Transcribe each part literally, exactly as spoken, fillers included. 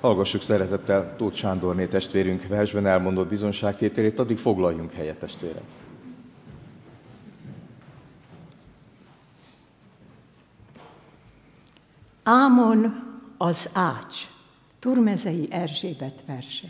Hallgassuk szeretettel Tóth Sándorné testvérünk versben elmondott bizonságtételét, addig foglaljunk helyet, testvérek. Ámon az ács, Turmezei Erzsébet verse.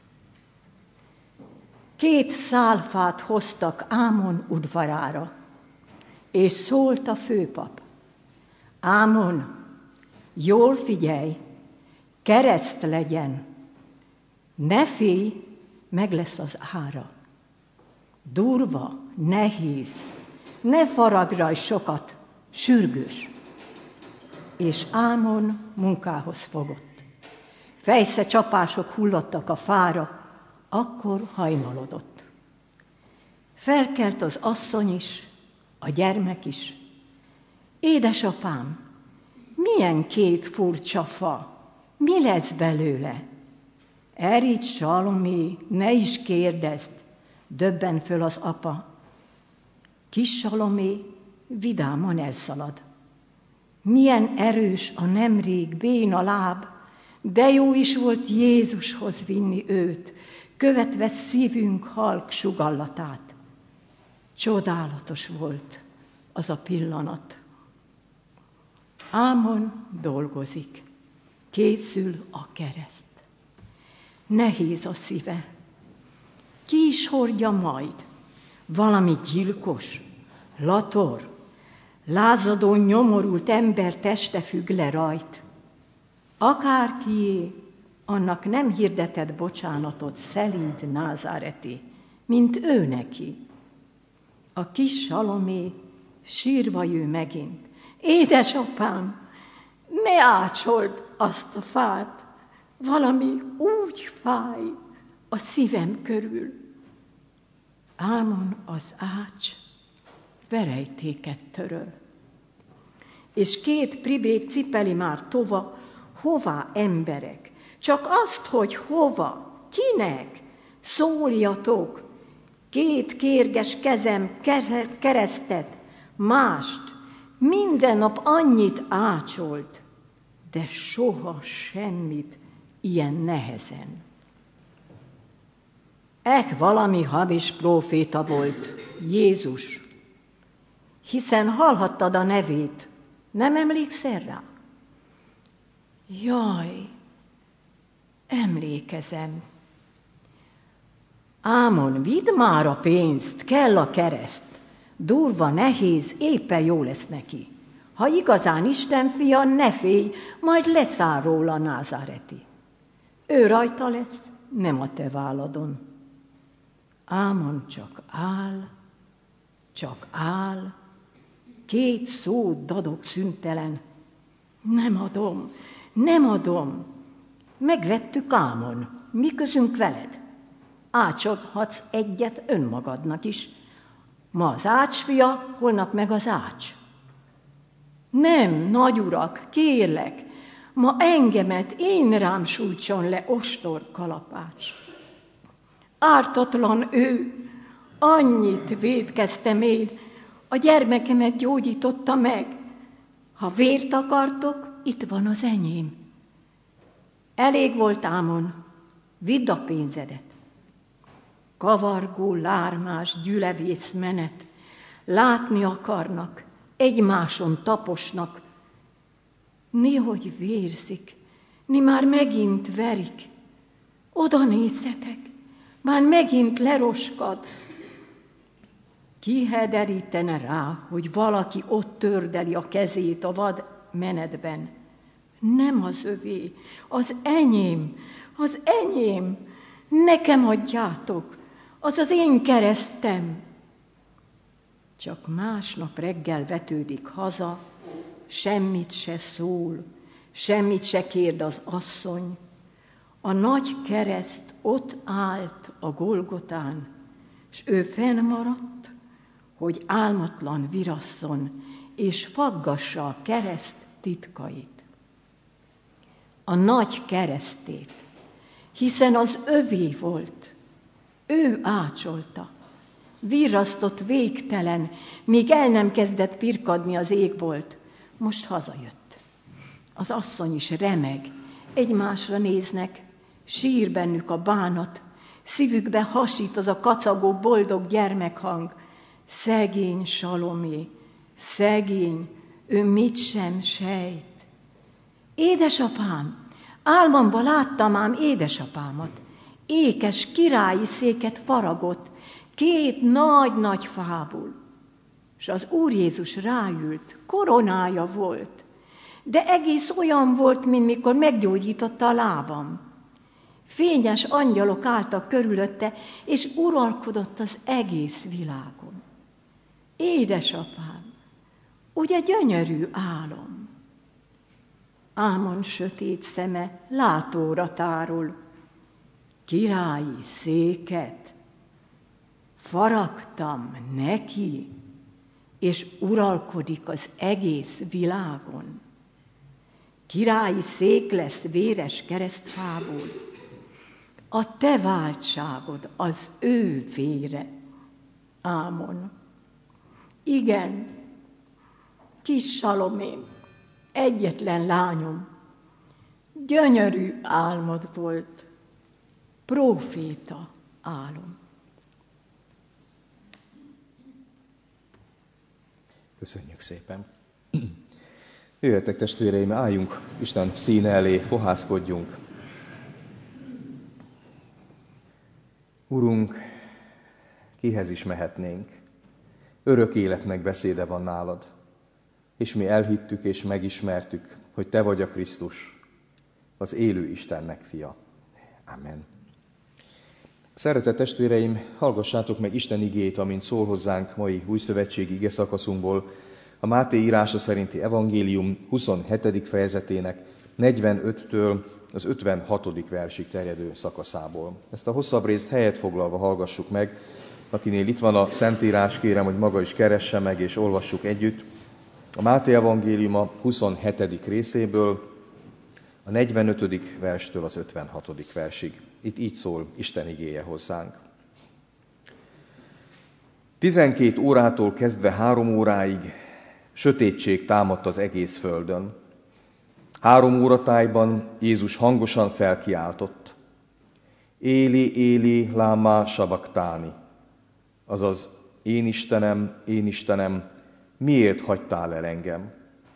Két szálfát hoztak Ámon udvarára, és szólt a főpap: Ámon, jól figyelj, kereszt legyen, ne félj, meg lesz az ára. Durva, nehéz, ne faragj sokat, sürgős. És Ámon munkához fogott. Fejsze csapások hullottak a fára, akkor hajnalodott. Felkelt az asszony is, a gyermek is. Édesapám, milyen két furcsa fa, mi lesz belőle? Erígy, Salomé, ne is kérdezd, döbben föl az apa. Kis Salomé vidáman elszalad. Milyen erős a nemrég béna láb, de jó is volt Jézushoz vinni őt, követve szívünk halk sugallatát. Csodálatos volt az a pillanat. Ámon dolgozik, készül a kereszt. Nehéz a szíve. Ki is hordja majd? Valami gyilkos, lator, lázadó, nyomorult ember teste függ le rajt. Akárkié, annak nem hirdetett bocsánatot szelíd názáreti, mint ő neki. A kis Salomé sírva jő megint. Édesapám, ne ácsold azt a fát, valami úgy fáj a szívem körül. Ámon az ács verejtéket töröl. És két pribék cipeli már tova, hová emberek? Csak azt, hogy hova, kinek? Szóljatok, két kérges kezem keresztet, mást, minden nap annyit ácsolt, de soha semmit ilyen nehezen. Eh, valami hamis próféta volt, Jézus, hiszen hallhattad a nevét, nem emlékszel rá? Jaj, emlékezem. Ámon, vidd már a pénzt, kell a kereszt. Durva, nehéz, éppen jó lesz neki. Ha igazán Isten fia, ne félj, majd leszáll róla názáreti. Ő rajta lesz, nem a te válladon. Ámon csak áll, csak áll, két szót dadog szüntelen. Nem adom, nem adom. Megvettük Ámon, mi közünk veled? Ácsodhatsz egyet önmagadnak is. Ma az ács fia, holnap meg az ács. Nem, nagy urak, kérlek, ma engemet én rám sújtson le ostor kalapács. Ártatlan ő, annyit vétkeztem én, a gyermekemet gyógyította meg. Ha vért akartok, itt van az enyém. Elég volt Ámon, vidd a pénzedet. Kavargó, lármás, gyülevész menet, látni akarnak, egymáson taposnak. Néhogy vérzik, ni már megint verik. Oda nézzetek, már megint leroskad. Ki hederítene rá, hogy valaki ott tördeli a kezét a vad menetben? Nem az övé, az enyém, az enyém. Nekem adjátok, az az én keresztem. Csak másnap reggel vetődik haza, semmit se szól, semmit se kérd az asszony. A nagy kereszt ott állt a Golgotán, s ő fennmaradt, hogy álmatlan virasszon, és faggassa a kereszt titkait. A nagy keresztét, hiszen az övé volt, ő ácsolta, virrasztott végtelen, míg el nem kezdett pirkadni az égbolt. Most hazajött. Az asszony is remeg, Egymásra néznek, sír bennük a bánat, szívükbe hasít az a kacagó, boldog gyermekhang. Szegény Salomé, szegény, ő mit sem sejt. Édesapám, álmomban láttam ám édesapámat. Ékes királyi széket faragott, két nagy-nagy fából. És az Úr Jézus ráült, koronája volt, de egész olyan volt, mint mikor meggyógyította a lábam. Fényes angyalok álltak körülötte, és uralkodott az egész világon. Édesapám, ugye gyönyörű álom? Ámon sötét szeme látóra tárul, királyi széket faragtam neki, és uralkodik az egész világon. Királyi szék lesz véres keresztfából, a te váltságod az ő vére. Ámon. Igen, kis Salomém, egyetlen lányom, gyönyörű álmod volt, próféta álom. Köszönjük szépen. Jöjjetek, testvéreim, álljunk Isten színe elé, fohászkodjunk. Urunk, kihez is mehetnénk? Örök életnek beszéde van nálad, és mi elhittük és megismertük, hogy te vagy a Krisztus, az élő Istennek fia. Amen. Szeretett testvéreim, hallgassátok meg Isten igéjét, amint szól hozzánk mai újszövetségi ige szakaszunkból, a Máté írása szerinti evangélium huszonhetedik fejezetének negyvenöttől az ötvenhatodik versig terjedő szakaszából. Ezt a hosszabb részt helyet foglalva hallgassuk meg. Akinél itt van a Szentírás, kérem, hogy maga is keresse meg, és olvassuk együtt. A Máté evangéliuma huszonhetedik részéből, a negyvenötödik verstől az ötvenhatodik versig. Itt így szól Isten igéje hozzánk. Tizenkét órától kezdve három óráig sötétség támadt az egész földön. Három óratájban Jézus hangosan felkiáltott. Éli, Éli, lámá sabaktáni. Azaz, én Istenem, én Istenem, miért hagytál el engem?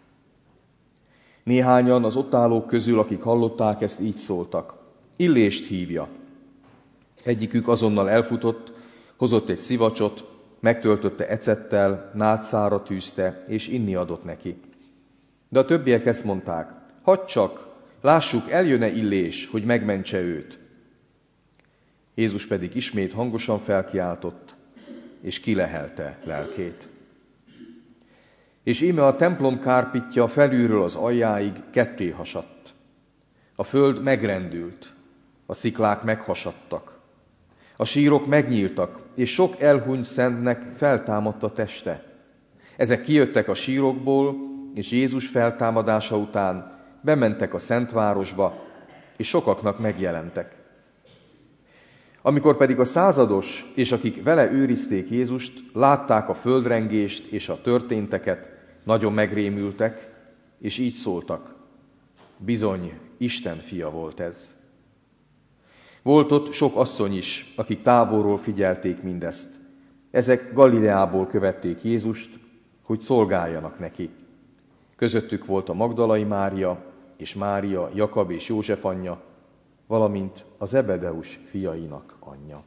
Néhányan az ott állók közül, akik hallották ezt, így szóltak. Illést hívja. Egyikük azonnal elfutott, hozott egy szivacsot, megtöltötte ecettel, nátszára tűzte, és inni adott neki. De a többiek ezt mondták, hadd csak, lássuk, eljön-e Illés, hogy megmentse őt. Jézus pedig ismét hangosan felkiáltott, és kilehelte lelkét. És íme a templom kárpitja felülről az aljáig ketté hasadt. A föld megrendült, a sziklák meghasadtak. A sírok megnyíltak, és sok elhunyt szentnek feltámadt a teste. Ezek kijöttek a sírokból, és Jézus feltámadása után bementek a Szentvárosba, és sokaknak megjelentek. Amikor pedig a százados, és akik vele őrizték Jézust, látták a földrengést és a történteket, nagyon megrémültek, és így szóltak. Bizony, Isten fia volt ez. Volt ott sok asszony is, akik távolról figyelték mindezt. Ezek Galileából követték Jézust, hogy szolgáljanak neki. Közöttük volt a Magdalai Mária, és Mária, Jakab és József anyja, valamint a Zebedeus fiainak anyja.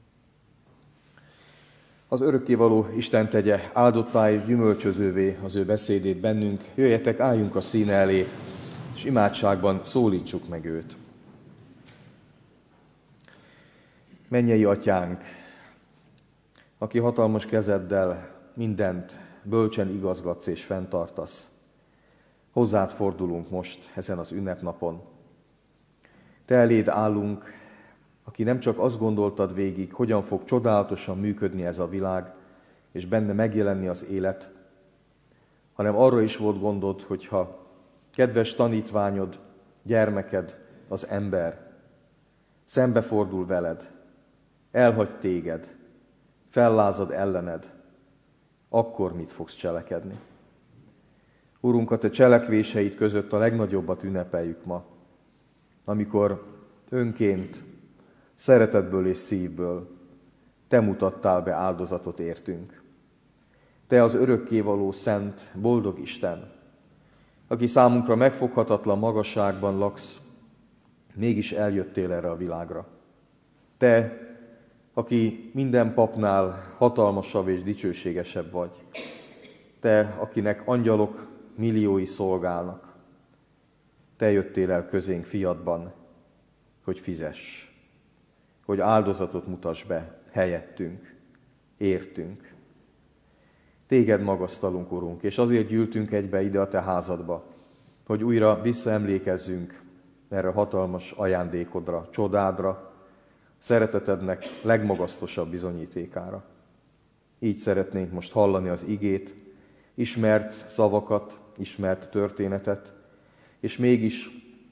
Az örökkévaló Isten tegye áldottá és gyümölcsözővé az ő beszédét bennünk. Jöjjetek, álljunk a színe elé, és imádságban szólítsuk meg őt. Mennyei Atyánk, aki hatalmas kezeddel mindent bölcsen igazgatsz és fenntartasz, hozzád fordulunk most ezen az ünnepnapon. Te eléd állunk, aki nem csak azt gondoltad végig, hogyan fog csodálatosan működni ez a világ, és benne megjelenni az élet, hanem arra is volt gondod, hogyha kedves tanítványod, gyermeked, az ember szembefordul veled, elhagy téged, fellázad ellened, akkor mit fogsz cselekedni? Urunk, a te cselekvéseid között a legnagyobbat ünnepeljük ma. amikor önként, szeretetből és szívből Te mutattál be áldozatot értünk. Te az örökkévaló szent, boldog Isten, aki számunkra megfoghatatlan magasságban laksz, mégis eljöttél erre a világra. Te, aki minden papnál hatalmasabb és dicsőségesebb vagy. Te, akinek angyalok milliói szolgálnak. Te jöttél el közénk fiadban, hogy fizess, hogy áldozatot mutass be helyettünk, értünk. Téged magasztalunk, Urunk, és azért gyűltünk egybe ide a Te házadba, hogy újra visszaemlékezzünk erre a hatalmas ajándékodra, csodádra, szeretetednek legmagasztosabb bizonyítékára. Így szeretnénk most hallani az igét, ismert szavakat, ismert történetet, és mégis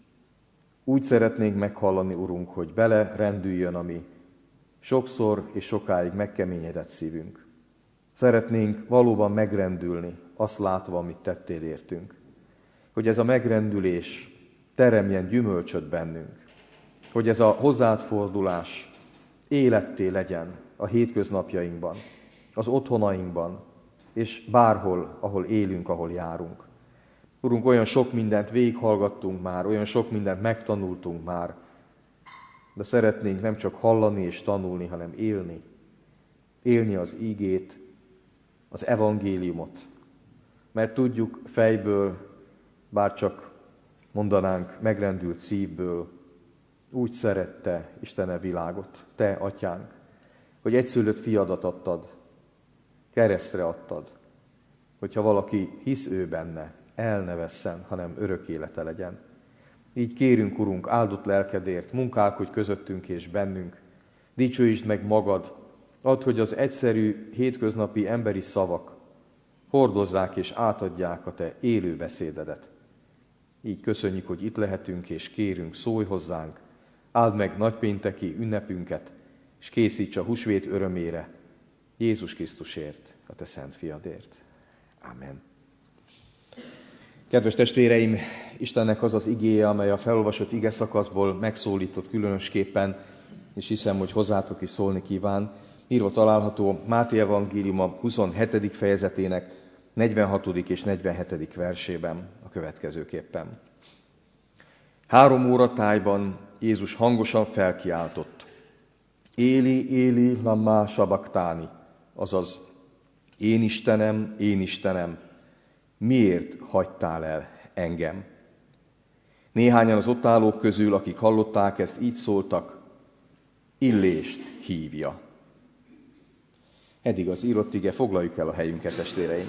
úgy szeretnénk meghallani, Urunk, hogy bele rendüljön a mi sokszor és sokáig megkeményedett szívünk. Szeretnénk valóban megrendülni, azt látva, amit tettél értünk. Hogy ez a megrendülés teremjen gyümölcsöt bennünk. Hogy ez a hozzád fordulás életté legyen a hétköznapjainkban, az otthonainkban, és bárhol, ahol élünk, ahol járunk. Urunk, olyan sok mindent végighallgattunk már, olyan sok mindent megtanultunk már, de szeretnénk nem csak hallani és tanulni, hanem élni. Élni az ígét, az evangéliumot. Mert tudjuk fejből, bár csak mondanánk megrendült szívből, úgy szerette Isten a világot, Te, Atyánk, hogy egyszülött fiadat adtad, keresztre adtad, hogyha valaki hisz ő benne, el ne vesszen, hanem örök élete legyen. Így kérünk, Urunk, áldott lelkedért, munkálkodj közöttünk és bennünk, dicsőítsd meg magad, add, hogy az egyszerű, hétköznapi emberi szavak hordozzák és átadják a Te élő beszédedet. Így köszönjük, hogy itt lehetünk és kérünk, szólj hozzánk, áld meg nagypénteki ünnepünket, és készíts a húsvét örömére, Jézus Krisztusért, a Te szent fiadért. Amen. Kedves testvéreim, Istennek az az igéje, amely a felolvasott ige szakaszból megszólított különösképpen, és hiszem, hogy hozzátok is szólni kíván, írva található Máté evangéliuma huszonhetedik fejezetének negyvenhatodik és negyvenhetedik versében a következőképpen. Három óra tájban Jézus hangosan felkiáltott: Éli, Éli, lama sabachthani, azaz, én Istenem, én Istenem, miért hagytál el engem? Néhányan az ott állók közül, akik hallották ezt, így szóltak: Illést hívja. Eddig az írott ige, foglaljuk el a helyünket, testvéreim.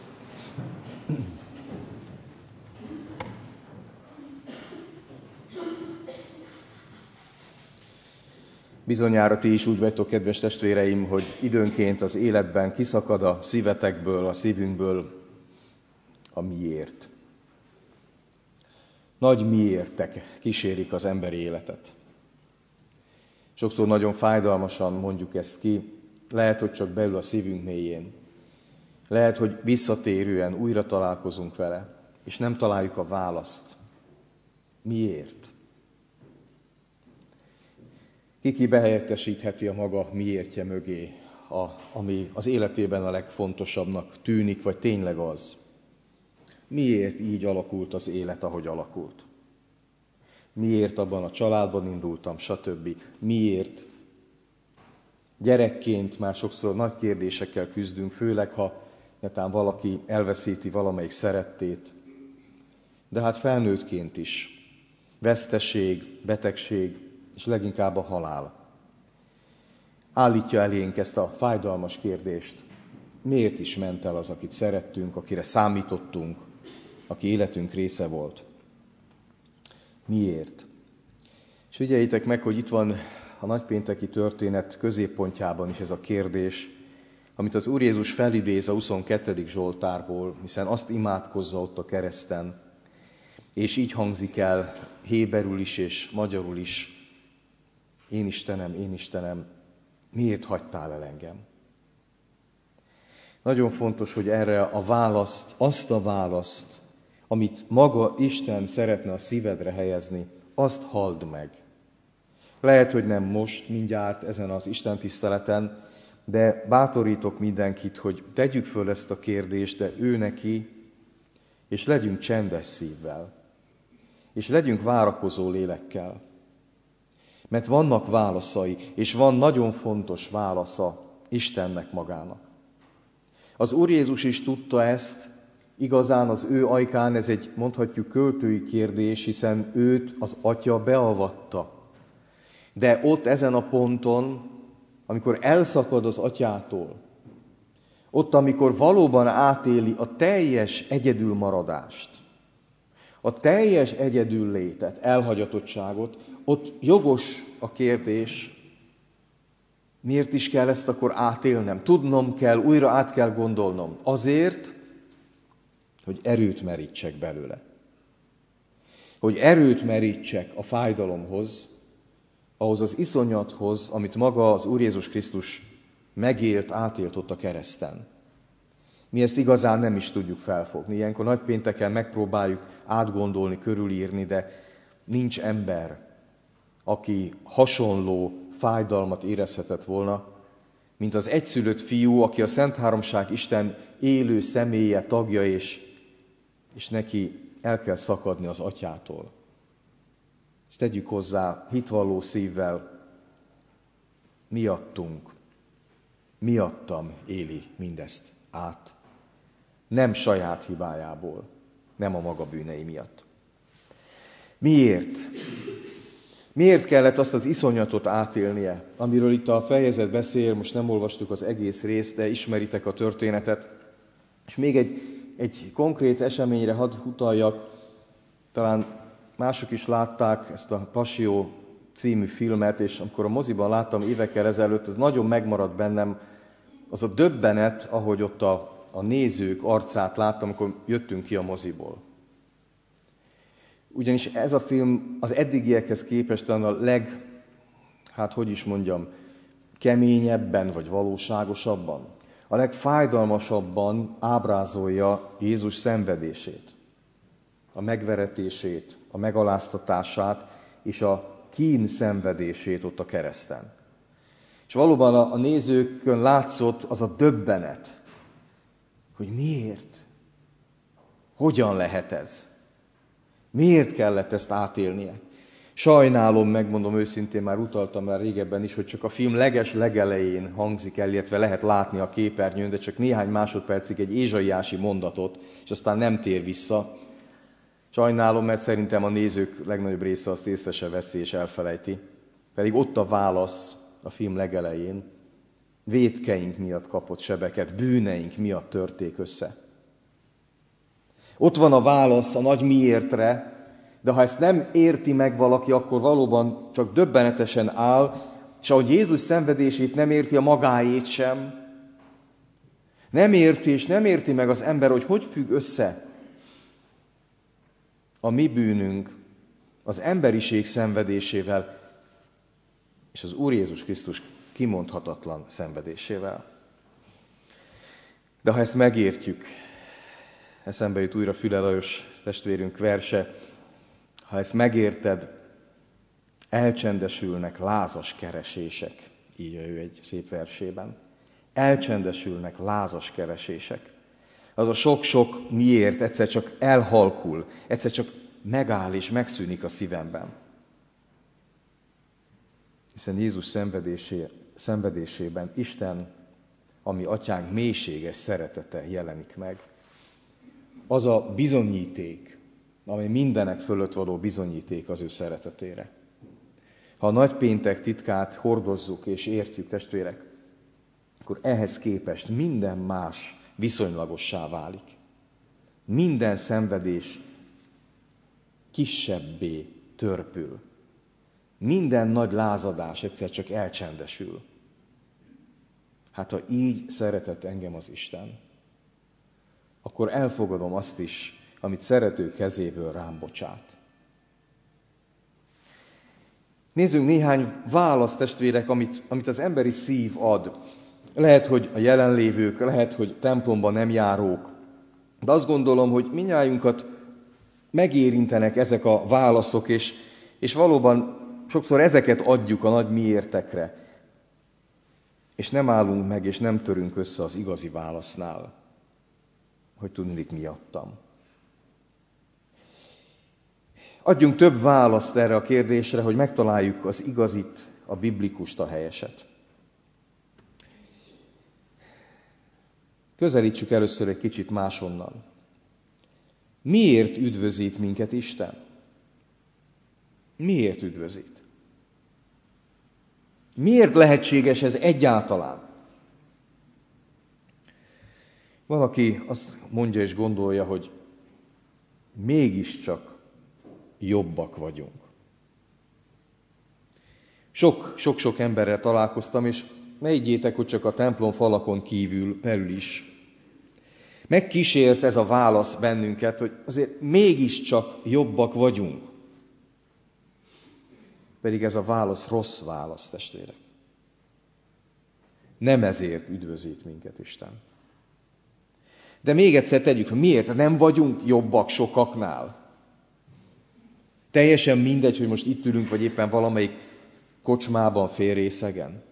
Bizonyára ti is úgy vagytok, kedves testvéreim, hogy időnként az életben kiszakad a szívetekből, a szívünkből a miért. Nagy miértek kísérik az emberi életet. Sokszor nagyon fájdalmasan mondjuk ezt ki, lehet, hogy csak belül a szívünk mélyén. Lehet, hogy visszatérően újra találkozunk vele, és nem találjuk a választ. Miért? Kiki behelyettesítheti a maga miértje mögé, a, ami az életében a legfontosabbnak tűnik, vagy tényleg az. Miért így alakult az élet, ahogy alakult? Miért abban a családban indultam, stb. Miért? Gyerekként már sokszor nagy kérdésekkel küzdünk, főleg ha netán valaki elveszíti valamelyik szerettét. De hát felnőttként is. Veszteség, betegség, és leginkább a halál. Állítja elénk ezt a fájdalmas kérdést. Miért is ment el az, akit szerettünk, akire számítottunk, aki életünk része volt? Miért? És figyeljétek meg, hogy itt van a nagypénteki történet középpontjában is ez a kérdés, amit az Úr Jézus felidéz a huszonkettedik Zsoltárból, hiszen azt imádkozza ott a kereszten, és így hangzik el héberül is és magyarul is: Én Istenem, én Istenem, miért hagytál el engem? Nagyon fontos, hogy erre a választ, azt a választ, amit maga Isten szeretne a szívedre helyezni, azt halld meg. Lehet, hogy nem most, mindjárt ezen az Isten tiszteleten, de bátorítok mindenkit, hogy tegyük föl ezt a kérdést, de ő neki, és legyünk csendes szívvel, és legyünk várakozó lélekkel. Mert vannak válaszai, és van nagyon fontos válasza Istennek magának. Az Úr Jézus is tudta ezt, igazán az ő ajkán ez egy, mondhatjuk, költői kérdés, hiszen őt az Atya beavatta. De ott ezen a ponton, amikor elszakad az Atyától, ott, amikor valóban átéli a teljes egyedülmaradást, a teljes egyedüllétet, elhagyatottságot, ott jogos a kérdés, miért is kell ezt akkor átélnem? Tudnom kell, újra át kell gondolnom. Azért, hogy erőt merítsek belőle. Hogy erőt merítsek a fájdalomhoz, ahhoz az iszonyathoz, amit maga az Úr Jézus Krisztus megélt, átélt ott a kereszten. Mi ezt igazán nem is tudjuk felfogni. Ilyenkor nagypénteken megpróbáljuk átgondolni, körülírni, de nincs ember, aki hasonló fájdalmat érezhetett volna, mint az egyszülött fiú, aki a Szent Háromság Isten élő személye, tagja, és, és neki el kell szakadni az Atyától. És tegyük hozzá hitvalló szívvel, miattunk, miattam éli mindezt át. Nem saját hibájából, nem a maga bűnei miatt. Miért? Miért kellett azt az iszonyatot átélnie, amiről itt a fejezet beszél, most nem olvastuk az egész részt, de ismeritek a történetet. És még egy, egy konkrét eseményre hadd utaljak, talán mások is látták ezt a Passió című filmet, és amikor a moziban láttam évekkel ezelőtt, ez nagyon megmaradt bennem, az a döbbenet, ahogy ott a, a nézők arcát láttam, amikor jöttünk ki a moziból. Ugyanis ez a film az eddigiekhez képest a leg, hát hogy is mondjam, keményebben vagy valóságosabban, a legfájdalmasabban ábrázolja Jézus szenvedését, a megveretését, a megaláztatását és a kín szenvedését ott a kereszten. És valóban a, a nézőkön látszott az a döbbenet, hogy miért? Hogyan lehet ez? Miért kellett ezt átélnie? Sajnálom, megmondom őszintén, már utaltam rá régebben is, hogy csak a film leges legelején hangzik el, illetve lehet látni a képernyőn, de csak néhány másodpercig egy ézsaiási mondatot, és aztán nem tér vissza. Sajnálom, mert szerintem a nézők legnagyobb része azt észre se veszi és elfelejti. Pedig ott a válasz a film legelején. Vétkeink miatt kapott sebeket, bűneink miatt törték össze. Ott van a válasz a nagy miértre, de ha ezt nem érti meg valaki, akkor valóban csak döbbenetesen áll, és ahogy Jézus szenvedését nem érti, a magáét sem. Nem érti, és nem érti meg az ember, hogy hogy függ össze a mi bűnünk az emberiség szenvedésével, és az Úr Jézus Krisztus kimondhatatlan szenvedésével. De ha ezt megértjük, eszembe jut újra Füle Lajos testvérünk verse, ha ezt megérted, elcsendesülnek lázas keresések, írja ő egy szép versében. Elcsendesülnek lázas keresések. Az a sok-sok miért egyszer csak elhalkul, egyszer csak megáll és megszűnik a szívemben. Hiszen Jézus szenvedésé, szenvedésében Isten, ami Atyánk mélységes szeretete jelenik meg. Az a bizonyíték, ami mindenek fölött való bizonyíték az ő szeretetére. Ha a nagypéntek titkát hordozzuk és értjük, testvérek, akkor ehhez képest minden más viszonylagossá válik. Minden szenvedés kisebbé törpül. Minden nagy lázadás egyszer csak elcsendesül. Hát ha így szeretett engem az Isten, akkor elfogadom azt is, amit szerető kezéből rám bocsát. Nézzünk néhány választ, testvérek, amit, amit az emberi szív ad. Lehet, hogy a jelenlévők, lehet, hogy templomban nem járók, de azt gondolom, hogy mindnyájunkat megérintenek ezek a válaszok, és, És valóban sokszor ezeket adjuk a nagy miértekre, és nem állunk meg, és nem törünk össze az igazi válasznál, hogy tudnék miattam. Adjunk több választ erre a kérdésre, hogy megtaláljuk az igazit, a biblikust, a helyeset. Közelítsük először egy kicsit máshonnan. Miért üdvözít minket Isten? Miért üdvözít? Miért lehetséges ez egyáltalán? Van, aki azt mondja és gondolja, hogy mégiscsak jobbak vagyunk. Sok-sok emberrel találkoztam, és ne higgyétek, hogy csak a templom falakon kívül, belül is. Megkísért ez a válasz bennünket, hogy azért mégiscsak jobbak vagyunk. Pedig ez a válasz rossz válasz, testvérek. Nem ezért üdvözít minket Isten. De még egyszer tegyük, miért? Nem vagyunk jobbak sokaknál. Teljesen mindegy, hogy most itt ülünk, vagy éppen valamelyik kocsmában, félrészegen.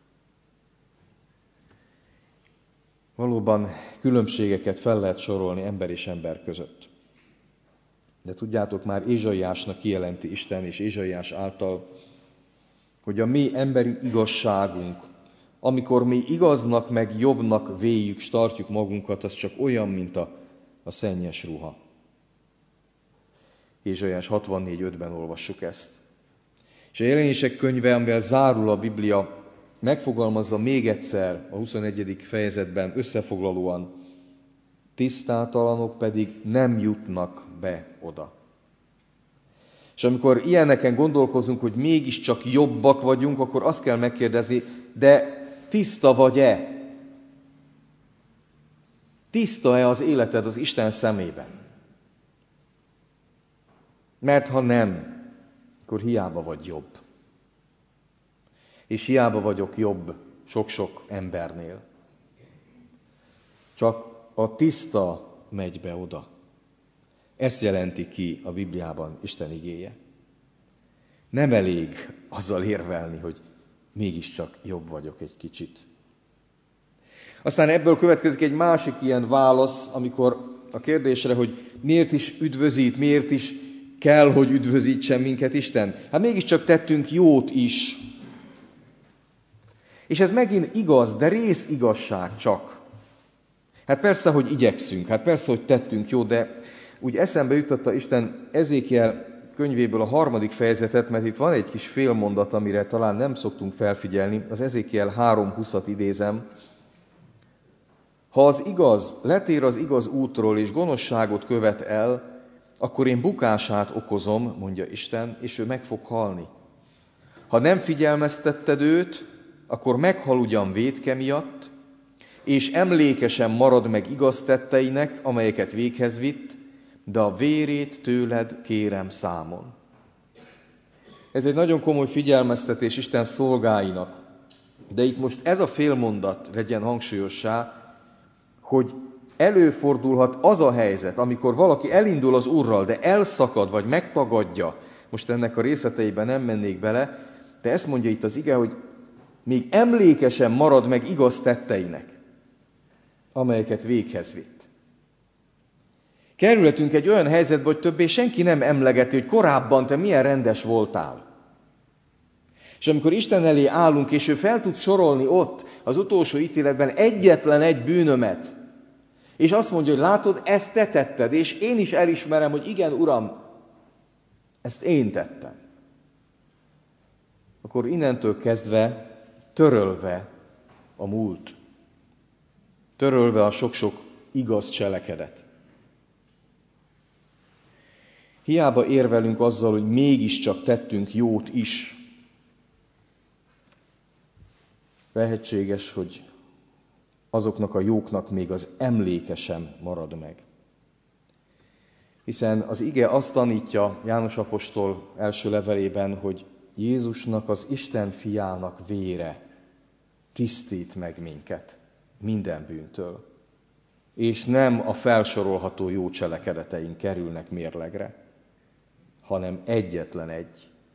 Valóban különbségeket fel lehet sorolni ember és ember között. De tudjátok, már Ézsaiásnak kijelenti Isten és Ézsaiás által, hogy a mi emberi igazságunk, amikor mi igaznak meg jobbnak véljük, s tartjuk magunkat, az csak olyan, mint a, a szennyes ruha. Ézsaiás hatvannégy ötben olvassuk ezt. És a Jelenések könyve, amivel zárul a Biblia, megfogalmazza még egyszer a huszonegyedik fejezetben összefoglalóan, tisztátalanok pedig nem jutnak be oda. És amikor ilyeneken gondolkozunk, hogy mégiscsak jobbak vagyunk, akkor azt kell megkérdezni, de tiszta vagy-e? Tiszta-e az életed az Isten szemében? Mert ha nem, akkor hiába vagy jobb. És hiába vagyok jobb sok-sok embernél. Csak a tiszta megy be oda. Ezt jelenti ki a Bibliában Isten igéje. Nem elég azzal érvelni, hogy mégiscsak jobb vagyok egy kicsit. Aztán ebből következik egy másik ilyen válasz, amikor a kérdésre, hogy miért is üdvözít, miért is kell, hogy üdvözítsen minket Isten. Hát mégiscsak tettünk jót is. És ez megint igaz, de rész igazság csak. Hát persze, hogy igyekszünk, hát persze, hogy tettünk jót, de úgy eszembe jutotta Isten Ezékiel könyvéből a harmadik fejezetet, mert itt van egy kis félmondat, amire talán nem szoktunk felfigyelni. Az Ezékiel három húszat idézem. Ha az igaz letér az igaz útról és gonoszságot követ el, akkor én bukását okozom, mondja Isten, és ő meg fog halni. Ha nem figyelmeztetted őt, akkor meghal ugyan vétke miatt, és emlékesen marad meg igaz tetteinek, amelyeket véghez vitt, de a vérét tőled kérem számon. Ez egy nagyon komoly figyelmeztetés Isten szolgáinak, de itt most ez a félmondat legyen hangsúlyossá, hogy előfordulhat az a helyzet, amikor valaki elindul az Úrral, de elszakad, vagy megtagadja, most ennek a részleteiben nem mennék bele, de ezt mondja itt az ige, hogy még emlékesen marad meg igaz tetteinek, amelyeket véghez vitt. Kerülhetünk egy olyan helyzetbe, hogy többé senki nem emlegeti, hogy korábban te milyen rendes voltál. És amikor Isten elé állunk, és ő fel tud sorolni ott, az utolsó ítéletben egyetlen egy bűnömet, és azt mondja, hogy látod, ezt te tetted, és én is elismerem, hogy igen, Uram, ezt én tettem. Akkor innentől kezdve törölve a múlt, törölve a sok-sok igaz cselekedet. Hiába érvelünk azzal, hogy mégiscsak tettünk jót is. Lehetséges, hogy azoknak a jóknak még az emléke sem marad meg. Hiszen az ige azt tanítja János apostol első levelében, hogy Jézusnak, az Isten fiának vére tisztít meg minket minden bűntől. És nem a felsorolható jó cselekedeteink kerülnek mérlegre, hanem egyetlen egy,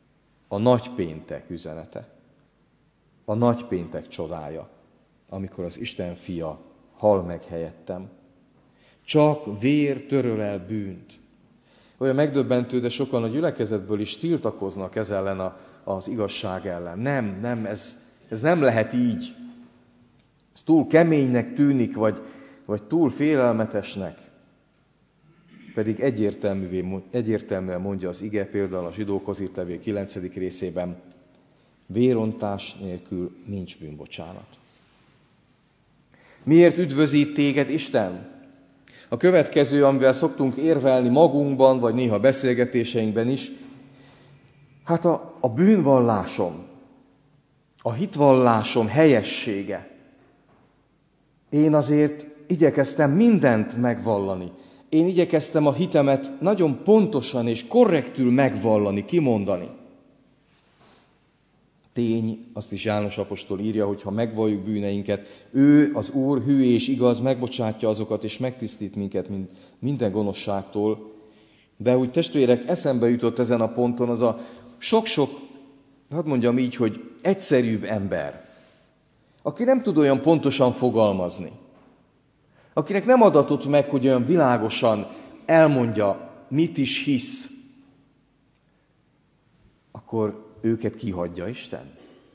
a nagypéntek üzenete, a nagypéntek csodája, amikor az Isten fia hal meg helyettem. Csak vér töröl el bűnt. Olyan megdöbbentő, de sokan a gyülekezetből is tiltakoznak ez ellen a, az igazság ellen. Nem, nem, ez, ez nem lehet így. Ez túl keménynek tűnik, vagy, vagy túl félelmetesnek. Pedig egyértelművé, egyértelműen mondja az ige, például a Zsidókhoz írt levél kilencedik részében, vérontás nélkül nincs bűnbocsánat. Miért üdvözít téged Isten? A következő, amivel szoktunk érvelni magunkban, vagy néha beszélgetéseinkben is, hát a, a bűnvallásom, a hitvallásom helyessége. Én azért igyekeztem mindent megvallani. Én igyekeztem a hitemet nagyon pontosan és korrektül megvallani, kimondani. Tény, azt is János apostol írja, hogy ha megvalljuk bűneinket, ő, az Úr, hű és igaz, megbocsátja azokat, és megtisztít minket minden gonoszságtól. De úgy testvérek, eszembe jutott ezen a ponton az a sok-sok, hadd mondjam így, hogy egyszerűbb ember, aki nem tud olyan pontosan fogalmazni, akinek nem adatott meg, hogy olyan világosan elmondja, mit is hisz, akkor őket kihagyja Isten?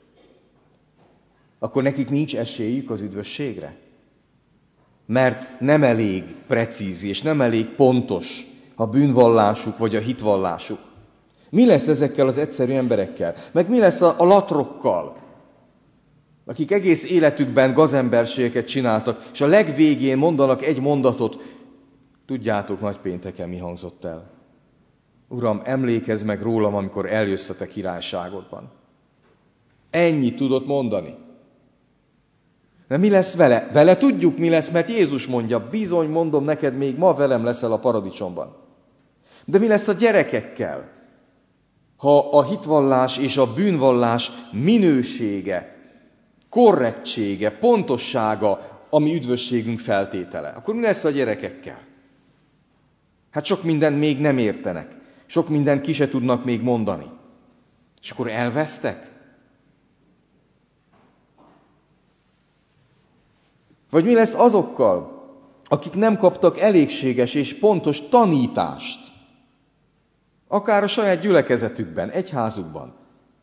Akkor nekik nincs esélyük az üdvösségre? Mert nem elég precíz és nem elég pontos a bűnvallásuk vagy a hitvallásuk. Mi lesz ezekkel az egyszerű emberekkel? Meg mi lesz a, a latrokkal, akik egész életükben gazemberségeket csináltak, és a legvégén mondanak egy mondatot, tudjátok, nagypénteken mi hangzott el? Uram, emlékezz meg rólam, amikor eljössz a te királyságodban. Ennyit tudott mondani. De mi lesz vele? Vele tudjuk, mi lesz, mert Jézus mondja, bizony, mondom neked, még ma velem leszel a paradicsomban. De mi lesz a gyerekekkel? Ha a hitvallás és a bűnvallás minősége, korrektsége, pontossága, ami üdvösségünk feltétele, akkor mi lesz a gyerekekkel? Hát sok mindent még nem értenek. Sok mindent ki se tudnak még mondani. És akkor elvesztek? Vagy mi lesz azokkal, akik nem kaptak elégséges és pontos tanítást? Akár a saját gyülekezetükben, egyházukban.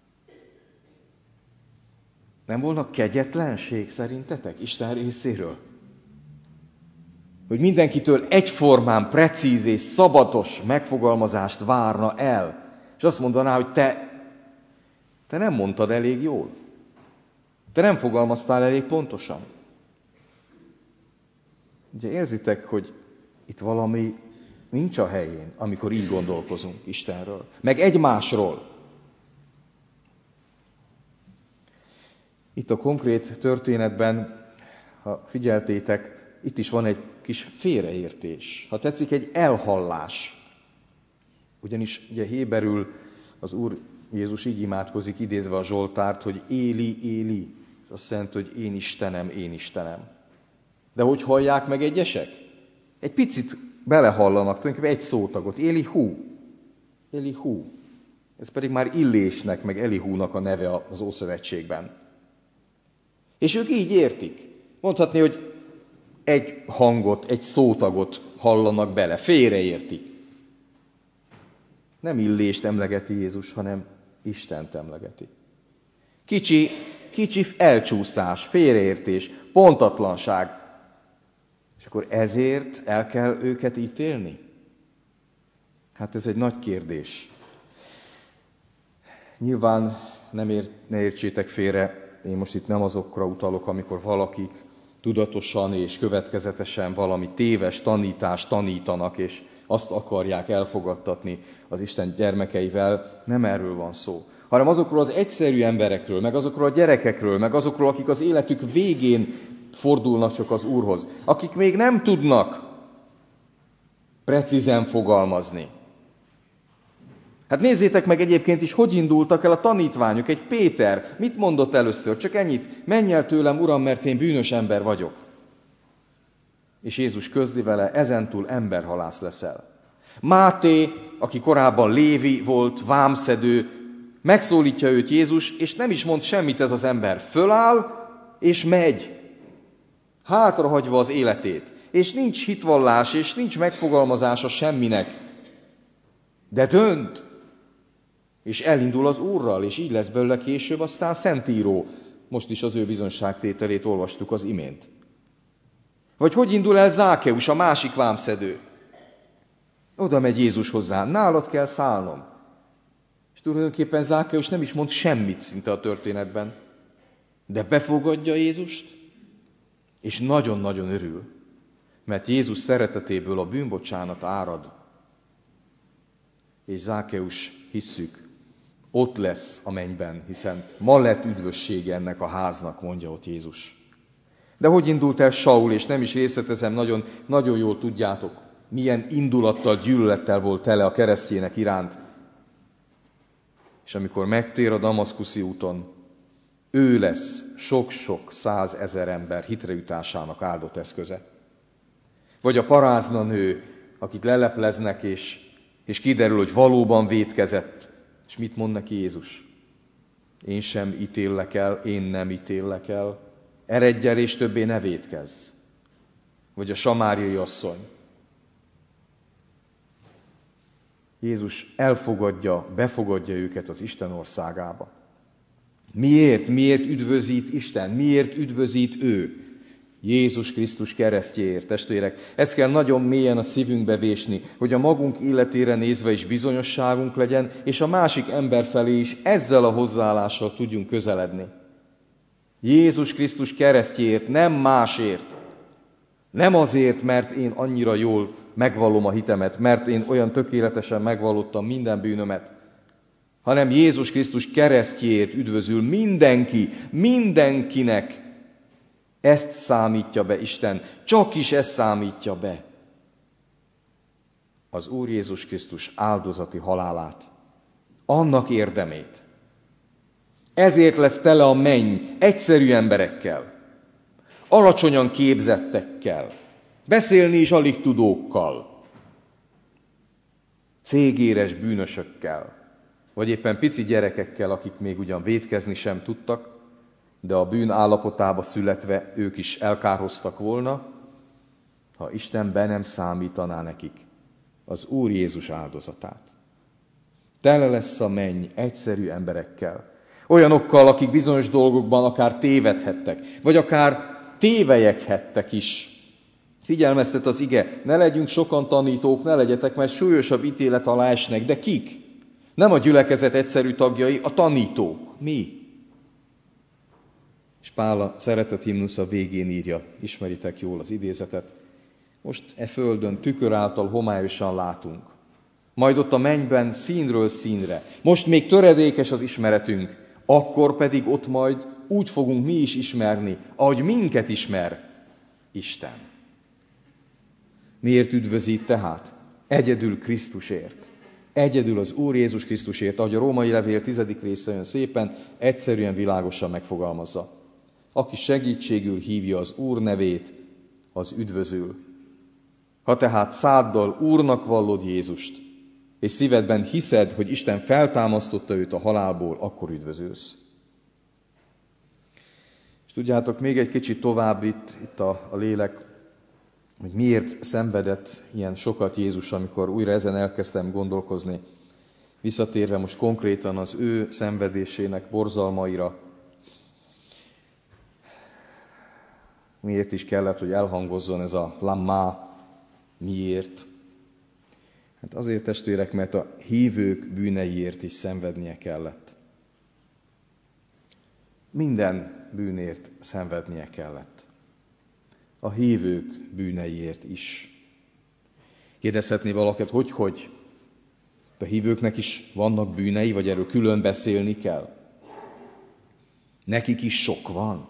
Nem volna kegyetlenség szerintetek Isten részéről? Hogy mindenkitől egyformán, precíz és szabatos megfogalmazást várna el, és azt mondaná, hogy te, te nem mondtad elég jól. Te nem fogalmaztál elég pontosan. Ugye érzitek, hogy itt valami nincs a helyén, amikor így gondolkozunk Istenről, meg egymásról. Itt a konkrét történetben, ha figyeltétek, itt is van egy kis félreértés. Ha tetszik, egy elhallás. Ugyanis ugye héberül az Úr Jézus így imádkozik, idézve a Zsoltárt, hogy Éli, Éli. Ez azt jelenti, hogy én Istenem, én Istenem. De hogy hallják meg egyesek? Egy picit belehallanak, tulajdonképpen egy szótagot. Éli hú. Éli hú. Ez pedig már Illésnek, meg Elihúnak a neve az Ószövetségben. És ők így értik. Mondhatni, hogy egy hangot, egy szótagot hallanak bele, félreértik. Nem Illést emlegeti Jézus, hanem Istent emlegeti. Kicsi, kicsi elcsúszás, félreértés, pontatlanság. És akkor ezért el kell őket ítélni? Hát ez egy nagy kérdés. Nyilván nem ért, ne értsétek félre, én most itt nem azokra utalok, amikor valakik tudatosan és következetesen valami téves tanítást tanítanak, és azt akarják elfogadtatni az Isten gyermekeivel. Nem erről van szó, hanem azokról az egyszerű emberekről, meg azokról a gyerekekről, meg azokról, akik az életük végén fordulnak csak az Úrhoz, akik még nem tudnak precízen fogalmazni. Hát nézzétek meg egyébként is, hogy indultak el a tanítványok. Egy Péter mit mondott először? Csak ennyit, menj el tőlem, Uram, mert én bűnös ember vagyok. És Jézus közli vele, ezentúl emberhalász leszel. Máté, aki korábban lévi volt, vámszedő, Megszólítja őt Jézus, és nem is mond semmit ez az ember. Föláll, és megy. Hátrahagyva az életét. És nincs hitvallás, és nincs megfogalmazása semminek. De dönt. És elindul az Úrral, és így lesz belőle később aztán szentíró. Most is az ő bizonyságtételét olvastuk az imént. Vagy hogy indul el Zákeus, a másik vámszedő? Oda megy Jézus hozzá, nálad kell szállnom. És tulajdonképpen Zákeus nem is mond semmit szinte a történetben, de befogadja Jézust, és nagyon-nagyon örül, mert Jézus szeretetéből a bűnbocsánat árad. És Zákeus, hisszük, ott lesz a mennyben, hiszen ma lett üdvössége ennek a háznak, mondja ott Jézus. De hogy indult el Saul, és nem is részletezem, nagyon, nagyon jól tudjátok, milyen indulattal, gyűlölettel volt tele a keresztjének iránt. És amikor megtér a damaszkuszi úton, ő lesz sok-sok százezer ember hitrejutásának áldott eszköze. Vagy a parázna nő, akit lelepleznek, és, és kiderül, hogy valóban vétkezett. És mit mond neki Jézus? Én sem ítéllek el, én nem ítéllek el. Eredj el, és többé ne vétkezz. Vagy a samáriai asszony. Jézus elfogadja, befogadja őket az Isten országába. Miért? Miért üdvözít Isten? Miért üdvözít ő? Jézus Krisztus keresztjéért, testvérek. Ezt kell nagyon mélyen a szívünkbe vésni, hogy a magunk életére nézve is bizonyosságunk legyen, és a másik ember felé is ezzel a hozzáállással tudjunk közeledni. Jézus Krisztus keresztjéért, nem másért. Nem azért, mert én annyira jól megvallom a hitemet, mert én olyan tökéletesen megvallottam minden bűnömet, hanem Jézus Krisztus keresztjéért üdvözül mindenki, mindenkinek. Ezt számítja be Isten, csak is ezt számítja be. Az Úr Jézus Krisztus áldozati halálát, annak érdemét. Ezért lesz tele a menny egyszerű emberekkel, alacsonyan képzettekkel, beszélni is alig tudókkal, cégéres bűnösökkel, vagy éppen pici gyerekekkel, akik még ugyan vétkezni sem tudtak, de a bűn állapotába születve ők is elkárhoztak volna, ha Isten be nem számítaná nekik az Úr Jézus áldozatát. Tele lesz a menny egyszerű emberekkel, olyanokkal, akik bizonyos dolgokban akár tévedhettek, vagy akár tévelyekhettek is. Figyelmeztet az ige, ne legyünk sokan tanítók, ne legyetek, mert súlyosabb ítélet alá esnek. De kik? Nem a gyülekezet egyszerű tagjai, a tanítók. Mi? És Pál a szeretet himnusza végén írja, ismeritek jól az idézetet, most e földön tükör által homályosan látunk, majd ott a mennyben színről színre, most még töredékes az ismeretünk, akkor pedig ott majd úgy fogunk mi is ismerni, ahogy minket ismer Isten. Miért üdvözít tehát? Egyedül Krisztusért. Egyedül az Úr Jézus Krisztusért, ahogy a római levél tizedik része olyan szépen, egyszerűen világosan megfogalmazza. Aki segítségül hívja az Úr nevét, az üdvözül. Ha tehát száddal Úrnak vallod Jézust, és szívedben hiszed, hogy Isten feltámasztotta őt a halálból, akkor üdvözülsz. És tudjátok, még egy kicsit tovább itt, itt a, a lélek, hogy miért szenvedett ilyen sokat Jézus, amikor újra ezen elkezdtem gondolkozni. Visszatérve most konkrétan az ő szenvedésének borzalmaira, miért is kellett, hogy elhangozzon ez a lamma, miért? Hát azért, testvérek, mert a hívők bűneiért is szenvednie kellett. Minden bűnért szenvednie kellett. A hívők bűneiért is. Kérdezhetné valakit, hogy hogy? A hívőknek is vannak bűnei, vagy erről külön beszélni kell? Nekik is sok van.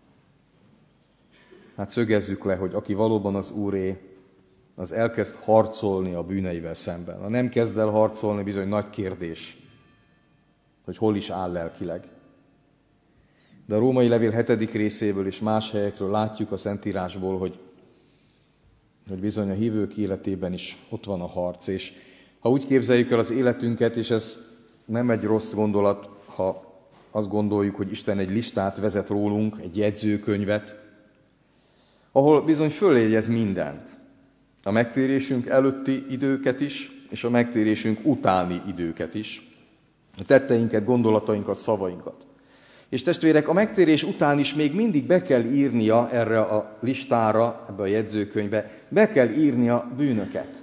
Hát szögezzük le, hogy aki valóban az Úré, az elkezd harcolni a bűneivel szemben. Ha nem kezd el harcolni, bizony nagy kérdés, hogy hol is áll lelkileg. De a római levél hetedik részéből és más helyekről látjuk a Szentírásból, hogy, hogy bizony a hívők életében is ott van a harc. És ha úgy képzeljük el az életünket, és ez nem egy rossz gondolat, ha azt gondoljuk, hogy Isten egy listát vezet rólunk, egy jegyzőkönyvet, ahol bizony följegyez mindent. A megtérésünk előtti időket is, és a megtérésünk utáni időket is. A tetteinket, gondolatainkat, szavainkat. És testvérek, a megtérés után is még mindig be kell írnia erre a listára, ebbe a jegyzőkönyvbe, be kell írnia bűnöket.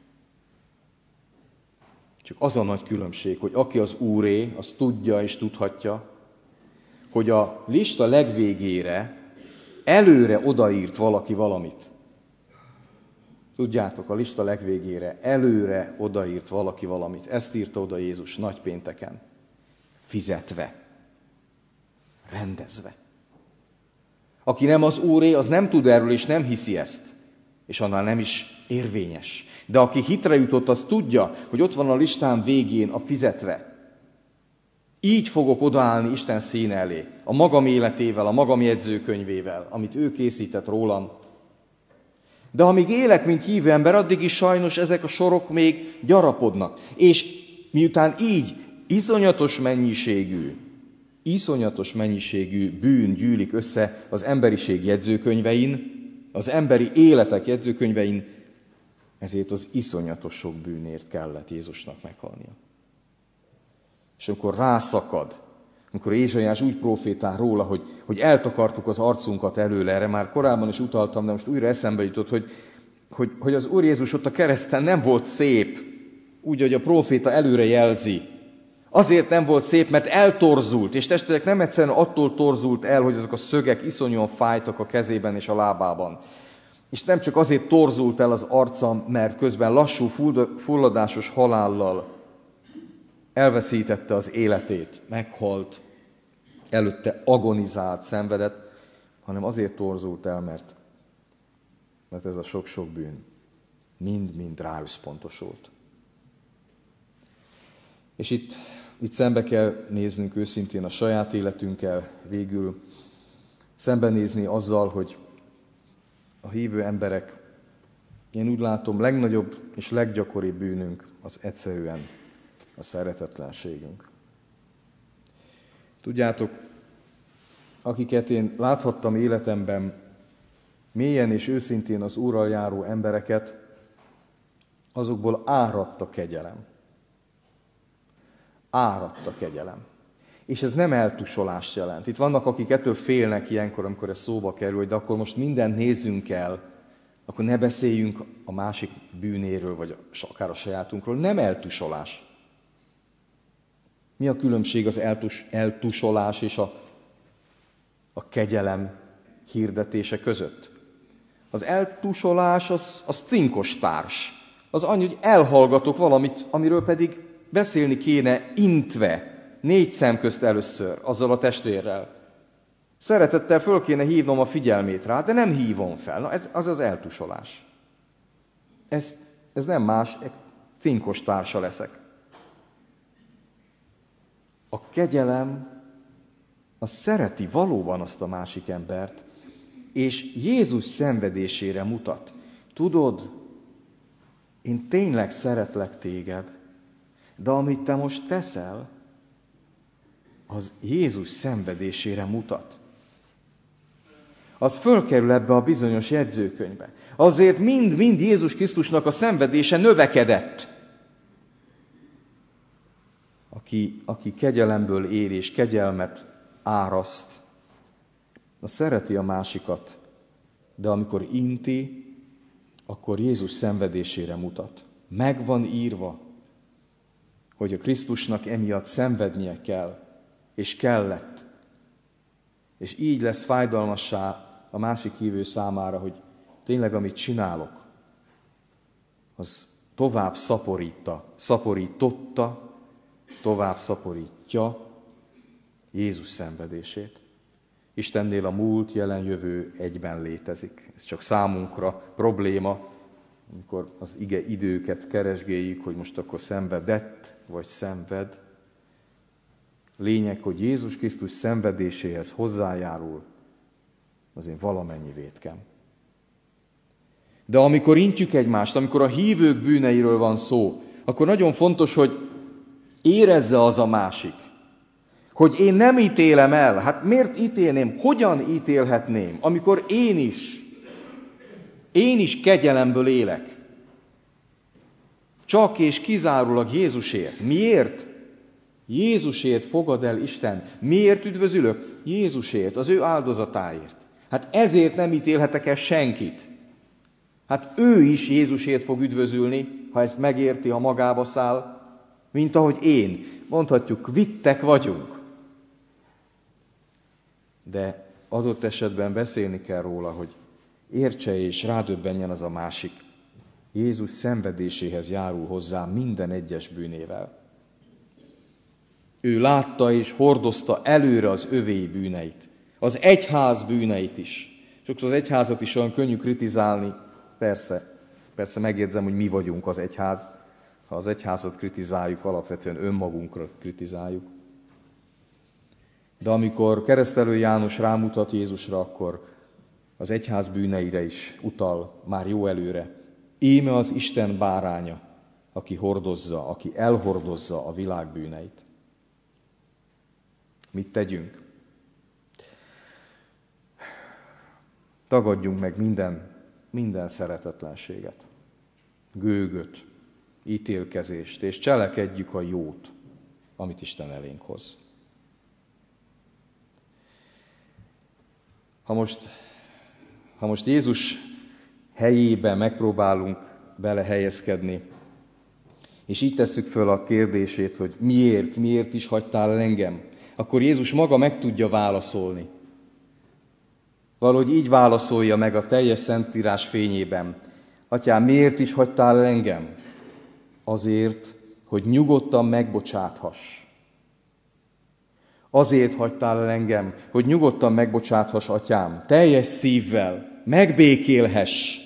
Csak az a nagy különbség, hogy aki az Úré, az tudja és tudhatja, hogy a lista legvégére előre odaírt valaki valamit. Tudjátok, a lista legvégére előre odaírt valaki valamit. Ezt írta oda Jézus nagypénteken. Fizetve. Rendezve. Aki nem az Úré, az nem tud erről, és nem hiszi ezt. És annál nem is érvényes. De aki hitre jutott, az tudja, hogy ott van a listán végén a fizetve. Így fogok odaállni Isten színe elé. A magam életével, a magam jegyzőkönyvével, amit ő készített rólam. De amíg élek, mint hívő ember, addig is sajnos ezek a sorok még gyarapodnak. És miután így iszonyatos mennyiségű, iszonyatos mennyiségű bűn gyűlik össze az emberiség jegyzőkönyvein, az emberi életek jegyzőkönyvein, ezért az iszonyatos sok bűnért kellett Jézusnak meghalnia. És amikor rászakad, amikor Ézsaiás úgy profétál róla, hogy, hogy eltakartuk az arcunkat előle, erre már korábban is utaltam, de most újra eszembe jutott, hogy, hogy, hogy az Úr Jézus ott a kereszten nem volt szép, úgy, hogy a próféta előre jelzi. Azért nem volt szép, mert eltorzult, és testvérek nem egyszerűen attól torzult el, hogy azok a szögek iszonyúan fájtak a kezében és a lábában. És nem csak azért torzult el az arca, mert közben lassú, fulladásos halállal elveszítette az életét, meghalt, előtte agonizált, szenvedett, hanem azért torzult el, mert, mert ez a sok-sok bűn mind-mind ráösszpontosult. És itt, itt szembe kell néznünk őszintén a saját életünkkel, végül szembenézni azzal, hogy a hívő emberek, én úgy látom, legnagyobb és leggyakoribb bűnünk az egyszerűen a szeretetlenségünk. Tudjátok, akiket én láthattam életemben, mélyen és őszintén az Úrral járó embereket, azokból áradt a kegyelem. Áradt a kegyelem. És ez nem eltusolást jelent. Itt vannak, akik ettől félnek ilyenkor, amikor ez szóba kerül, hogy de akkor most mindent nézzünk el, akkor ne beszéljünk a másik bűnéről, vagy akár a sajátunkról. Nem eltusolás. Mi a különbség az eltus, eltusolás és a, a kegyelem hirdetése között? Az eltusolás az, az cinkos társ. Az annyi, hogy elhallgatok valamit, amiről pedig beszélni kéne intve, négy szem közt először, azzal a testvérrel. Szeretettel föl kéne hívnom a figyelmét rá, de nem hívom fel. Na ez az az eltusolás. Ez, ez nem más, egy cinkos társa leszek. A kegyelem, az szereti valóban azt a másik embert, és Jézus szenvedésére mutat. Tudod, én tényleg szeretlek téged, de amit te most teszel, az Jézus szenvedésére mutat. Az fölkerül ebbe a bizonyos jegyzőkönyvbe. Azért mind-mind Jézus Krisztusnak a szenvedése növekedett. Aki, aki kegyelemből él és kegyelmet áraszt, az szereti a másikat, de amikor inti, akkor Jézus szenvedésére mutat. Meg van írva, hogy a Krisztusnak emiatt szenvednie kell, és kellett. És így lesz fájdalmassá a másik hívő számára, hogy tényleg amit csinálok, az tovább szaporítta, szaporította, tovább szaporítja Jézus szenvedését. Istennél a múlt, jelen, jövő egyben létezik. Ez csak számunkra probléma, amikor az ige időket keresgéljük, hogy most akkor szenvedett, vagy szenved. Lényeg, hogy Jézus Krisztus szenvedéséhez hozzájárul az én valamennyi vétkem. De amikor intjük egymást, amikor a hívők bűneiről van szó, akkor nagyon fontos, hogy Érezze az a másik, hogy én nem ítélem el. Hát miért ítélném? Hogyan ítélhetném, amikor én is, én is kegyelemből élek? Csak és kizárólag Jézusért. Miért? Jézusért fogad el Isten. Miért üdvözülök? Jézusért, az ő áldozatáért. Hát ezért nem ítélhetek el senkit. Hát ő is Jézusért fog üdvözülni, ha ezt megérti, ha magába száll, mint ahogy én. Mondhatjuk, vittek vagyunk. De adott esetben beszélni kell róla, hogy értse és rádöbbenjen az a másik. Jézus szenvedéséhez járul hozzá minden egyes bűnével. Ő látta és hordozta előre az övé bűneit, az egyház bűneit is. Sokszor az egyházat is olyan könnyű kritizálni, persze, persze megjegyzem, hogy mi vagyunk az egyház. Ha az egyházat kritizáljuk, alapvetően önmagunkra kritizáljuk. De amikor Keresztelő János rámutat Jézusra, akkor az egyház bűneire is utal már jó előre. Íme az Isten báránya, aki hordozza, aki elhordozza a világ bűneit. Mit tegyünk? Tagadjunk meg minden, minden szeretetlenséget, gőgöt, ítélkezést, és cselekedjük a jót, amit Isten elénk hoz. Ha most, ha most Jézus helyébe megpróbálunk belehelyezkedni, és így tesszük föl a kérdését, hogy miért, miért is hagytál el engem, akkor Jézus maga meg tudja válaszolni. Valahogy így válaszolja meg a teljes Szentírás fényében. Atyám, miért is hagytál el engem? Azért, hogy nyugodtan megbocsáthass. Azért hagytál el engem, hogy nyugodtan megbocsáthas, atyám, teljes szívvel, megbékélhess.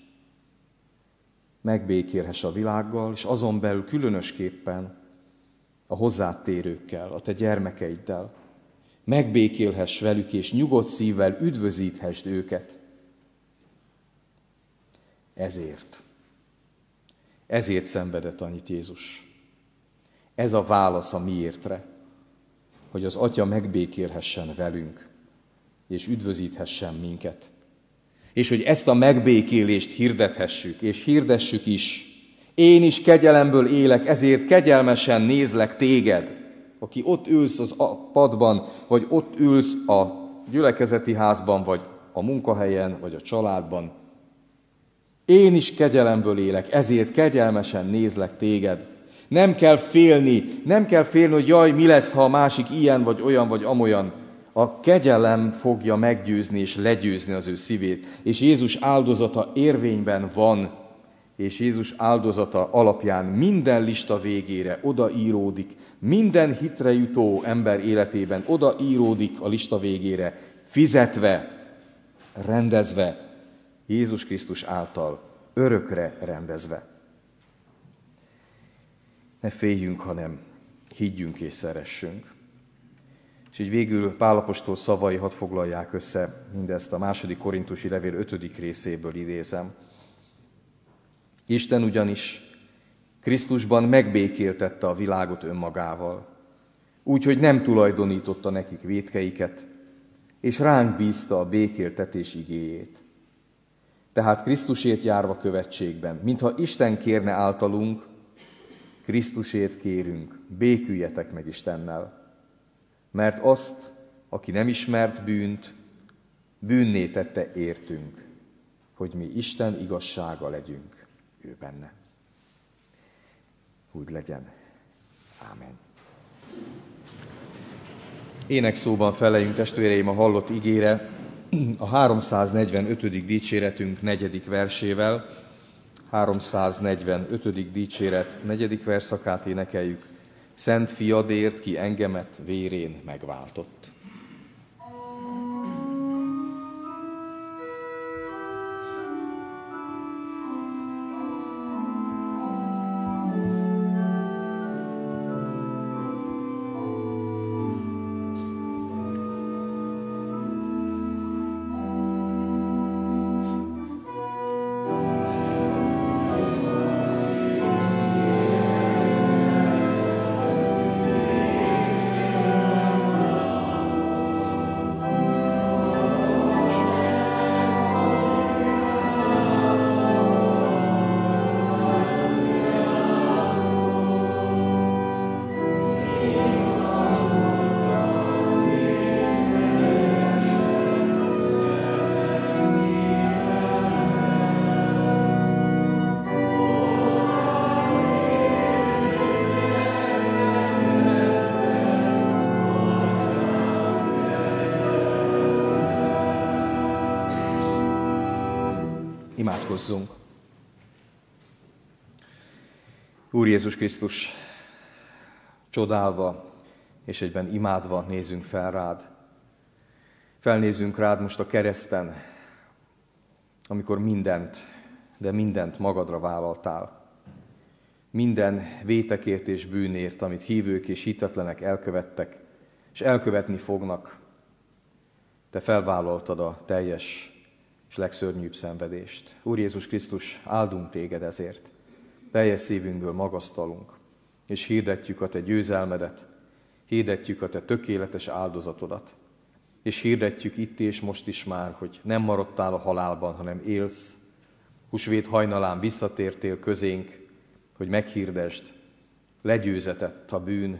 Megbékélhess a világgal, és azon belül különösképpen a hozzád térőkkel, a te gyermekeiddel. Megbékélhess velük, és nyugodt szívvel üdvözíthessd őket. Ezért. Ezért szenvedett annyit Jézus. Ez a válasz a miértre, hogy az Atya megbékélhessen velünk, és üdvözíthessen minket. És hogy ezt a megbékélést hirdethessük, és hirdessük is. Én is kegyelemből élek, ezért kegyelmesen nézlek téged, aki ott ülsz az a padban, vagy ott ülsz a gyülekezeti házban, vagy a munkahelyen, vagy a családban. Én is kegyelemből élek, ezért kegyelmesen nézlek téged. Nem kell félni, nem kell félni, hogy jaj, mi lesz, ha a másik ilyen, vagy olyan, vagy amolyan. A kegyelem fogja meggyőzni és legyőzni az ő szívét. És Jézus áldozata érvényben van, és Jézus áldozata alapján minden lista végére odaíródik, minden hitre jutó ember életében odaíródik a lista végére, fizetve, rendezve, Jézus Krisztus által örökre rendezve. Ne féljünk, hanem higgyünk és szeressünk. És így végül Pál apostol szavai hadd foglalják össze mindezt, a második korintusi levél ötödik részéből idézem. Isten ugyanis Krisztusban megbékéltette a világot önmagával, úgyhogy nem tulajdonította nekik vétkeiket, és ránk bízta a békéltetés igéjét. Tehát Krisztusért járva követségben, mintha Isten kérne általunk, Krisztusért kérünk, béküljetek meg Istennel. Mert azt, aki nem ismert bűnt, bűnné tette értünk, hogy mi Isten igazsága legyünk ő benne. Úgy legyen. Ámen. Énekszóban feleljünk, testvéreim, a hallott igére a háromszáznegyvenötödik dicséretünk negyedik versével. háromszáznegyvenötödik dicséret negyedik verszakát énekeljük. Szent fiadért, ki engemet vérén megváltott. Imádkozzunk! Úr Jézus Krisztus, csodálva és egyben imádva nézünk fel rád. Felnézünk rád most a kereszten, amikor mindent, de mindent magadra vállaltál. Minden vétekért és bűnért, amit hívők és hitetlenek elkövettek, és elkövetni fognak, te felvállaltad a teljes és legszörnyűbb szenvedést. Úr Jézus Krisztus, áldunk téged ezért. Teljes szívünkből magasztalunk, és hirdetjük a te győzelmedet, hirdetjük a te tökéletes áldozatodat, és hirdetjük itt és most is már, hogy nem maradtál a halálban, hanem élsz. Húsvét hajnalán visszatértél közénk, hogy meghirdesd, legyőzetett a bűn,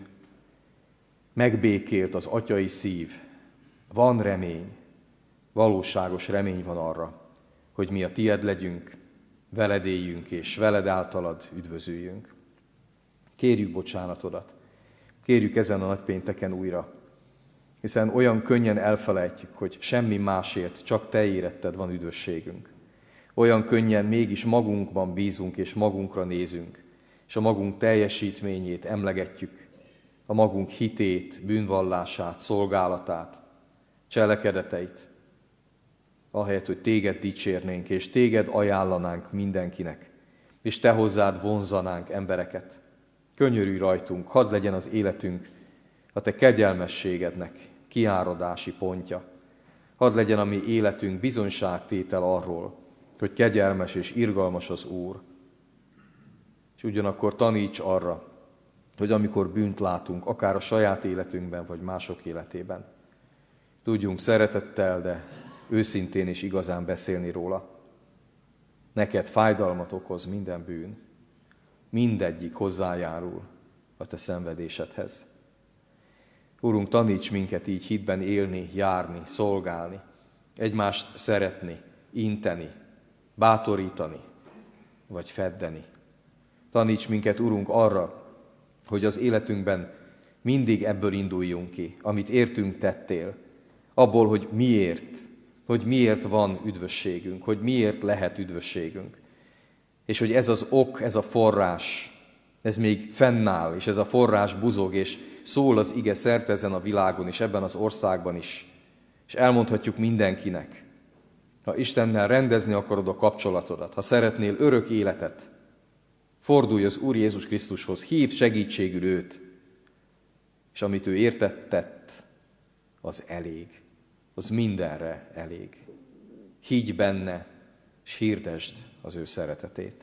megbékélt az atyai szív. Van remény, valóságos remény van arra, hogy mi a tied legyünk, veled éljünk és veled általad üdvözüljünk. Kérjük bocsánatodat, kérjük ezen a nagypénteken újra, hiszen olyan könnyen elfelejtjük, hogy semmi másért, csak te éretted van üdvösségünk. Olyan könnyen mégis magunkban bízunk és magunkra nézünk, és a magunk teljesítményét emlegetjük, a magunk hitét, bűnvallását, szolgálatát, cselekedeteit, ahelyett, hogy téged dicsérnénk, és téged ajánlanánk mindenkinek, és te hozzád vonzanánk embereket. Könyörülj rajtunk, hadd legyen az életünk a te kegyelmességednek kiáradási pontja. Hadd legyen a mi életünk bizonyságtétel arról, hogy kegyelmes és irgalmas az Úr. És ugyanakkor taníts arra, hogy amikor bűnt látunk, akár a saját életünkben, vagy mások életében, tudjunk szeretettel, de őszintén és igazán beszélni róla. Neked fájdalmat okoz minden bűn, mindegyik hozzájárul a te szenvedésedhez. Urunk, taníts minket így hitben élni, járni, szolgálni, egymást szeretni, inteni, bátorítani, vagy feddeni. Taníts minket, Urunk, arra, hogy az életünkben mindig ebből induljunk ki, amit értünk tettél, abból, hogy miért, hogy miért van üdvösségünk, hogy miért lehet üdvösségünk. És hogy ez az ok, ez a forrás, ez még fennáll, és ez a forrás buzog, és szól az ige szerte ezen a világon, és ebben az országban is. És elmondhatjuk mindenkinek, ha Istennel rendezni akarod a kapcsolatodat, ha szeretnél örök életet, fordulj az Úr Jézus Krisztushoz, hívd segítségül őt, és amit ő értett, tett, az elég, az mindenre elég. Higgy benne, s hirdesd az ő szeretetét.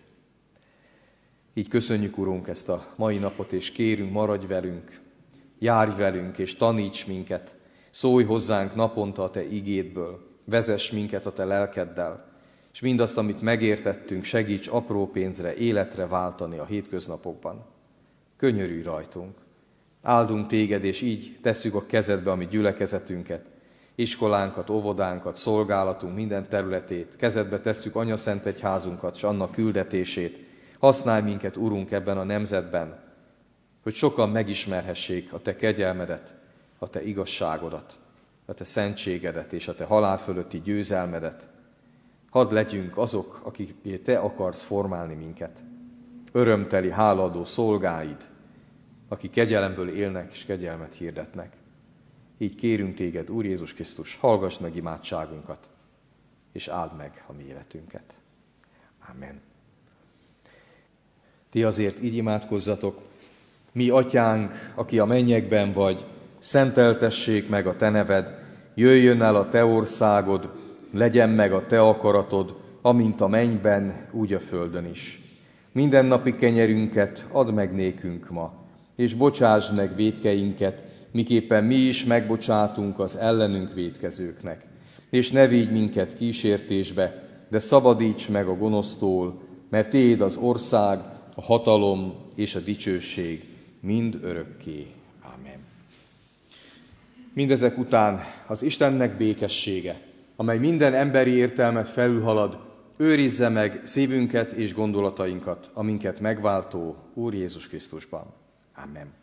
Így köszönjük, Urunk, ezt a mai napot, és kérünk, maradj velünk, járj velünk, és taníts minket, szólj hozzánk naponta a te igédből, vezess minket a te lelkeddel, és mindazt, amit megértettünk, segíts apró pénzre, életre váltani a hétköznapokban. Könyörülj rajtunk. Áldunk téged, és így tesszük a kezedbe a mi gyülekezetünket, iskolánkat, óvodánkat, szolgálatunk minden területét, kezedbe tesszük Anyaszent Egyházunkat, és annak küldetését. Használj minket, Urunk, ebben a nemzetben, hogy sokan megismerhessék a te kegyelmedet, a te igazságodat, a te szentségedet és a te halál fölötti győzelmedet. Hadd legyünk azok, akik te akarsz formálni minket. Örömteli, hálaadó szolgáid, akik kegyelemből élnek és kegyelmet hirdetnek. Így kérünk téged, Úr Jézus Krisztus, hallgass meg imádságunkat, és áld meg a mi életünket. Amen. Ti azért így imádkozzatok: mi atyánk, aki a mennyekben vagy, szenteltessék meg a te neved, jöjjön el a te országod, legyen meg a te akaratod, amint a mennyben, úgy a földön is. Mindennapi kenyerünket add meg nékünk ma, és bocsásd meg vétkeinket, miképpen mi is megbocsátunk az ellenünk vétkezőknek. És ne védj minket kísértésbe, de szabadíts meg a gonosztól, mert tiéd az ország, a hatalom és a dicsőség mind örökké. Amen. Mindezek után az Istennek békessége, amely minden emberi értelmet felülhalad, őrizze meg szívünket és gondolatainkat, aminket megváltó Úr Jézus Krisztusban. Amen.